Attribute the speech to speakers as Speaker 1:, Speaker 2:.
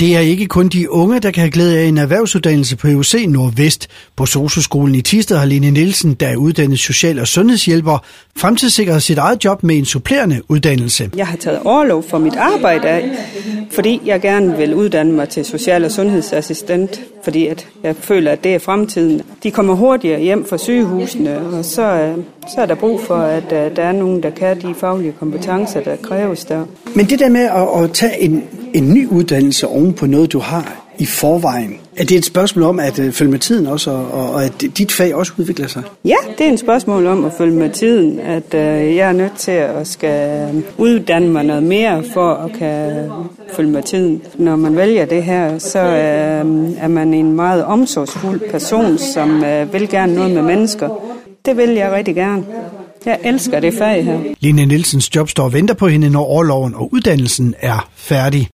Speaker 1: Det er ikke kun de unge, der kan have glæde af en erhvervsuddannelse på EUC Nordvest. På SOSU-skolen i Thisted har Line Nielsen, der er uddannet social- og sundhedshjælper, fremtidssikret sit eget job med en supplerende uddannelse.
Speaker 2: Jeg har taget orlov for mit arbejde af, fordi jeg gerne vil uddanne mig til social- og sundhedsassistent, fordi at jeg føler, at det er fremtiden. De kommer hurtigere hjem fra sygehusene, og så er der brug for, at der er nogen, der kan de faglige kompetencer, der kræves der.
Speaker 1: Men det der med at tage en ny uddannelse oven på noget, du har i forvejen, er det et spørgsmål om at følge med tiden også, og at dit fag også udvikler sig?
Speaker 2: Ja, det er et spørgsmål om at følge med tiden, at jeg er nødt til at skal uddanne mig noget mere for at kan følge med tiden. Når man vælger det her, så er man en meget omsorgsfuld person, som vil gerne noget med mennesker. Det vil jeg rigtig gerne. Jeg elsker det fag her.
Speaker 1: Line Nielsens job står og venter på hende, når orloven og uddannelsen er færdig.